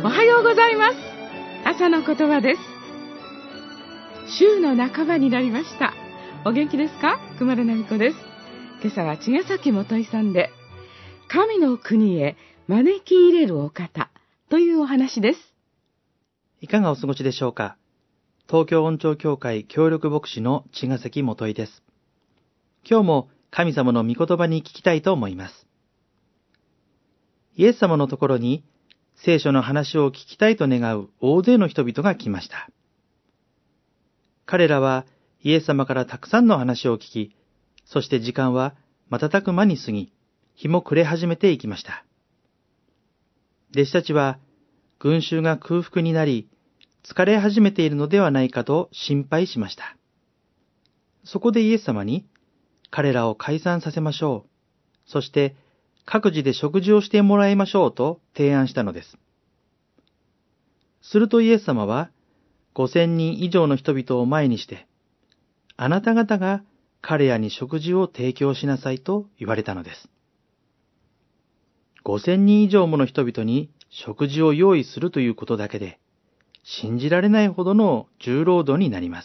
おはようございます。朝の言葉です。週の半ばになりました。お元気ですか？熊田奈美子です。今朝は茅ヶ崎元井さんで、神の国へ招き入れるお方というお話です。 いかがお過ごしでしょうか。東京音調協会協力牧師の茅ヶ崎元井です。今日も神様の御言葉に聞きたいと思います。イエス様のところに聖書の話を聞きたいと願う大勢の人々が来ました。彼らはイエス様からたくさんの話を聞き、そして時間は瞬く間に過ぎ、日も暮れ始めていきました。弟子たちは群衆が空腹になり、疲れ始めているのではないかと心配しました。そこでイエス様に、彼らを解散させましょう。そして各自で食事をしてもらいましょうと提案したのです。するとイエス様は5000人以上の人々を前にして、あなた方が彼らに食事を提供しなさいと言われたのです。5000人以上もの人々に食事を用意するということだけで、信じられないほどの重労働になります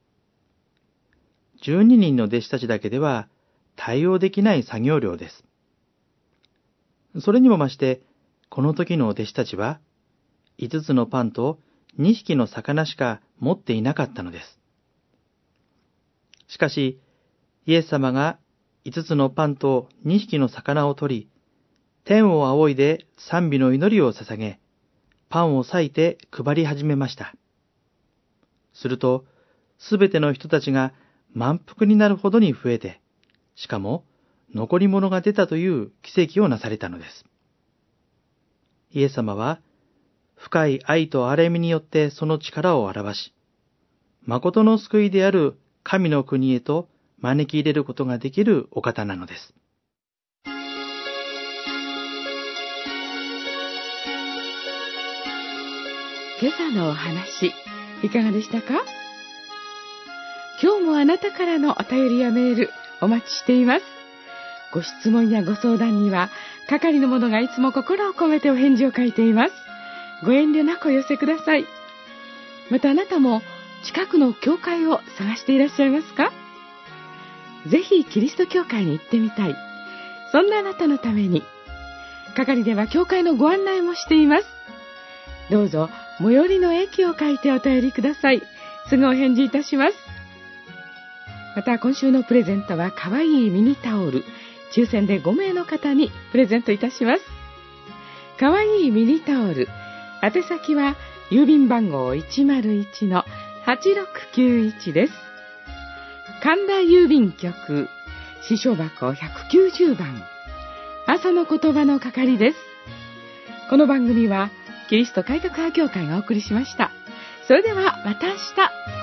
。12人の弟子たちだけでは対応できない作業量です。それにもまして、この時の弟子たちは、5つのパンと2匹の魚しか持っていなかったのです。しかし、イエス様が5つのパンと2匹の魚を取り、天を仰いで賛美の祈りを捧げ、パンを裂いて配り始めました。すると、すべての人たちが満腹になるほどに増えて、しかも残り物が出たという奇跡をなされたのです。イエス様は、深い愛と憐れみによってその力を表し、誠の救いである神の国へと招き入れることができるお方なのです。 今朝のお話、いかがでしたか？今日もあなたからのお便りやメールお待ちしています。ご質問やご相談には係の者がいつも心を込めてお返事を書いています。ご遠慮なくお寄せください。またあなたも近くの教会を探していらっしゃいますか？ぜひキリスト教会に行ってみたい、そんなあなたのために係では教会のご案内もしています。どうぞ最寄りの駅を書いてお便りください。すぐお返事いたします。また今週のプレゼントはかわいいミニタオル、抽選で5名の方にプレゼントいたします。かわいいミニタオル、宛先は郵便番号 101-8691 です。神田郵便局支所箱190番、朝の言葉の係です。この番組はキリスト改革派教会がお送りしました。それではまた明日。